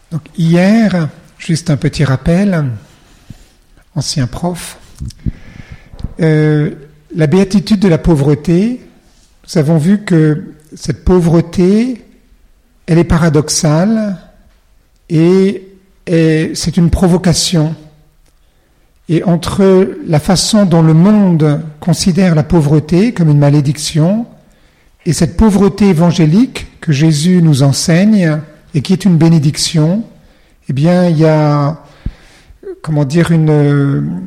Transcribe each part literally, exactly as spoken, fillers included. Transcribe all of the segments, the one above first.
Donc hier, juste un petit rappel, ancien prof, euh, la béatitude de la pauvreté, nous avons vu que cette pauvreté, elle est paradoxale et, et c'est une provocation. Et entre la façon dont le monde considère la pauvreté comme une malédiction et cette pauvreté évangélique que Jésus nous enseigne et qui est une bénédiction, eh bien, il y a, comment dire, une,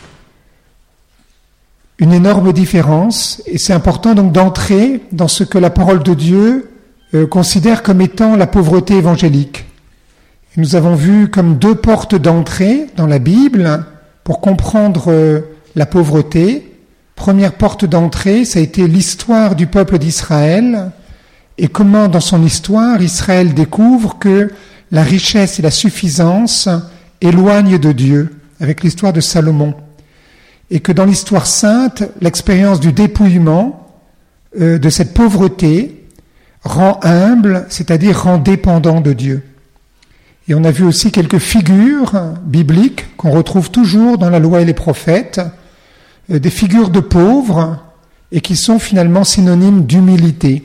une énorme différence. Et c'est important donc d'entrer dans ce que la parole de Dieu euh, considère comme étant la pauvreté évangélique. Et nous avons vu comme deux portes d'entrée dans la Bible pour comprendre euh, la pauvreté. Première porte d'entrée, ça a été l'histoire du peuple d'Israël et comment dans son histoire, Israël découvre que la richesse et la suffisance éloignent de Dieu, avec l'histoire de Salomon. Et que dans l'histoire sainte, l'expérience du dépouillement, euh, de cette pauvreté, rend humble, c'est-à-dire rend dépendant de Dieu. Et on a vu aussi quelques figures bibliques qu'on retrouve toujours dans la loi et les prophètes, euh, des figures de pauvres et qui sont finalement synonymes d'humilité.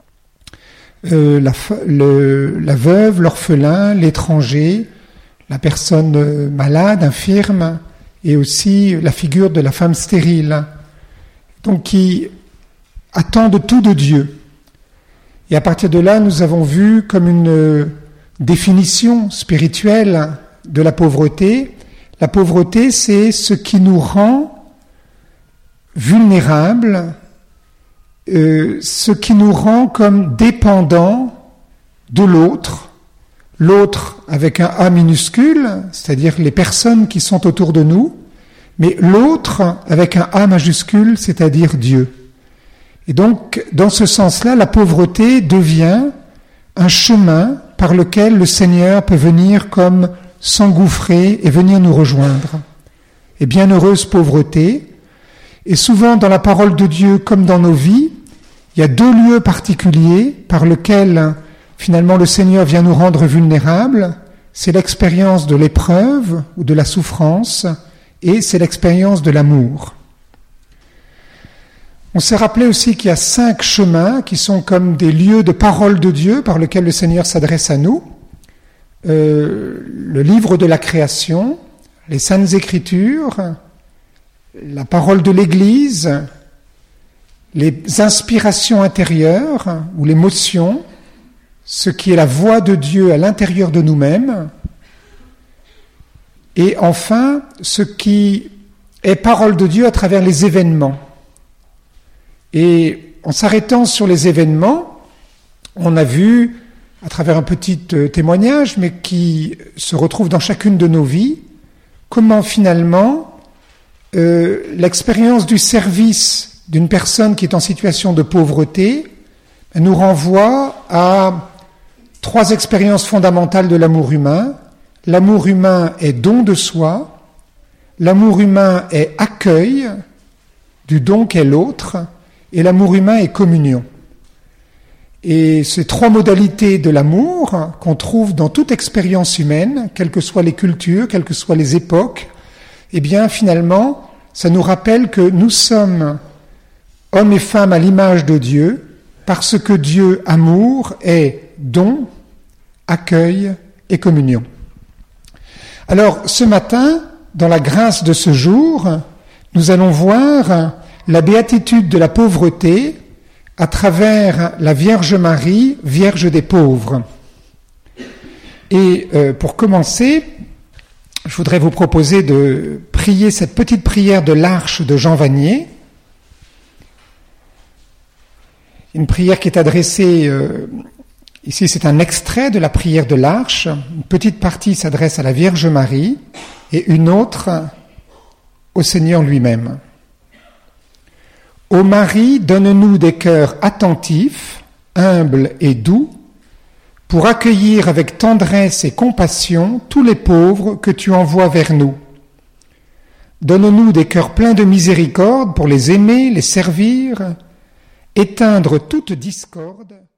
Euh, la, le, la veuve, l'orphelin, l'étranger, la personne malade, infirme, et aussi la figure de la femme stérile, donc qui attendent tout de Dieu. Et à partir de là, nous avons vu comme une définition spirituelle de la pauvreté. La pauvreté, c'est ce qui nous rend vulnérables, Euh, ce qui nous rend comme dépendants de l'autre, l'autre avec un A minuscule, c'est-à-dire les personnes qui sont autour de nous, mais l'autre avec un A majuscule, c'est-à-dire Dieu. Et donc, dans ce sens-là, la pauvreté devient un chemin par lequel le Seigneur peut venir comme s'engouffrer et venir nous rejoindre. Et bienheureuse pauvreté. Et souvent, dans la parole de Dieu, comme dans nos vies, il y a deux lieux particuliers par lesquels, finalement, le Seigneur vient nous rendre vulnérables. C'est l'expérience de l'épreuve ou de la souffrance, et c'est l'expérience de l'amour. On s'est rappelé aussi qu'il y a cinq chemins qui sont comme des lieux de parole de Dieu par lesquels le Seigneur s'adresse à nous. Euh, le livre de la création, les Saintes Écritures, la parole de l'Église, les inspirations intérieures ou l'émotion, ce qui est la voix de Dieu à l'intérieur de nous-mêmes, et enfin ce qui est parole de Dieu à travers les événements. Et en s'arrêtant sur les événements, on a vu, à travers un petit témoignage, mais qui se retrouve dans chacune de nos vies, comment finalement Euh, l'expérience du service d'une personne qui est en situation de pauvreté nous renvoie à trois expériences fondamentales de l'amour humain. L'amour humain est don de soi, l'amour humain est accueil du don qu'est l'autre, et l'amour humain est communion. Et ces trois modalités de l'amour qu'on trouve dans toute expérience humaine, quelles que soient les cultures, quelles que soient les époques, eh bien, finalement, ça nous rappelle que nous sommes hommes et femmes à l'image de Dieu, parce que Dieu, amour, est don, accueil et communion. Alors, ce matin, dans la grâce de ce jour, nous allons voir la béatitude de la pauvreté à travers la Vierge Marie, Vierge des pauvres. Et euh, pour commencer, je voudrais vous proposer de prier cette petite prière de l'Arche de Jean Vanier. Une prière qui est adressée, euh, ici c'est un extrait de la prière de l'Arche. Une petite partie s'adresse à la Vierge Marie et une autre au Seigneur lui-même. Ô Marie, donne-nous des cœurs attentifs, humbles et doux, pour accueillir avec tendresse et compassion tous les pauvres que tu envoies vers nous. Donne-nous des cœurs pleins de miséricorde pour les aimer, les servir, éteindre toute discorde